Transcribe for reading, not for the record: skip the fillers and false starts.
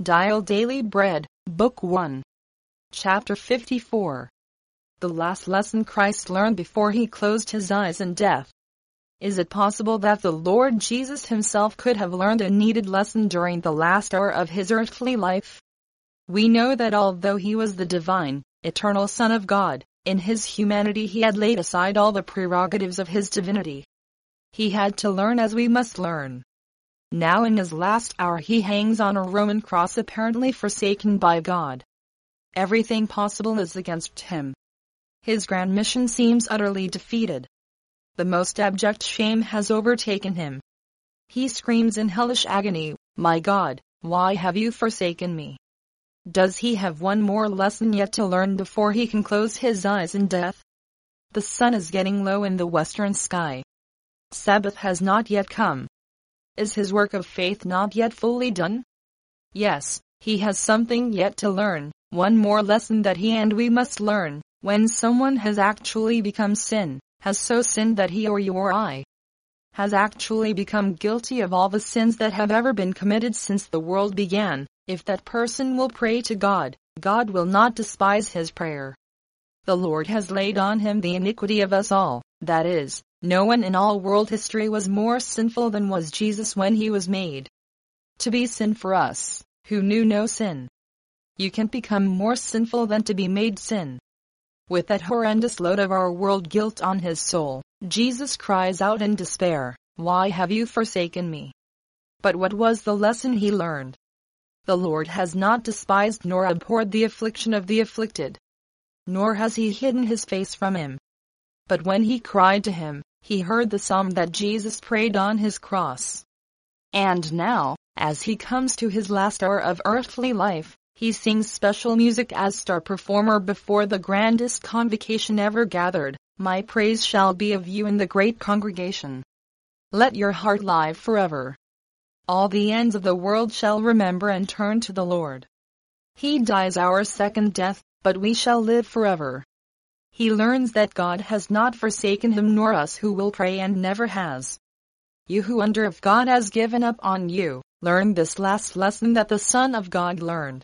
Dial Daily Bread, Book 1. Chapter 54. The last lesson Christ learned before he closed his eyes in death. Is it possible that the Lord Jesus himself could have learned a needed lesson during the last hour of his earthly life? We know that although he was the divine, eternal Son of God, in his humanity he had laid aside all the prerogatives of his divinity. He had to learn as we must learn. Now in his last hour he hangs on a Roman cross, apparently forsaken by God. Everything possible is against him. His grand mission seems utterly defeated. The most abject shame has overtaken him. He screams in hellish agony, "My God, why have you forsaken me?" Does he have one more lesson yet to learn before he can close his eyes in death? The sun is getting low in the western sky. Sabbath has not yet come. Is his work of faith not yet fully done? Yes, he has something yet to learn, one more lesson that he and we must learn. When someone has actually become sin, has so sinned that he or you or I has actually become guilty of all the sins that have ever been committed since the world began, if that person will pray to God, God will not despise his prayer. The Lord has laid on him the iniquity of us all, that is, no one in all world history was more sinful than was Jesus when he was made to be sin for us, who knew no sin. You can't become more sinful than to be made sin. With that horrendous load of our world guilt on his soul, Jesus cries out in despair, "Why have you forsaken me?" But what was the lesson he learned? The Lord has not despised nor abhorred the affliction of the afflicted, nor has he hidden his face from him. But when he cried to him, he heard the psalm that Jesus prayed on his cross. And now, as he comes to his last hour of earthly life, he sings special music as star performer before the grandest convocation ever gathered. My praise shall be of you in the great congregation. Let your heart live forever. All the ends of the world shall remember and turn to the Lord. He dies our second death, but we shall live forever. He learns that God has not forsaken him nor us who will pray, and never has. You who wonder if God has given up on you, learn this last lesson that the Son of God learned.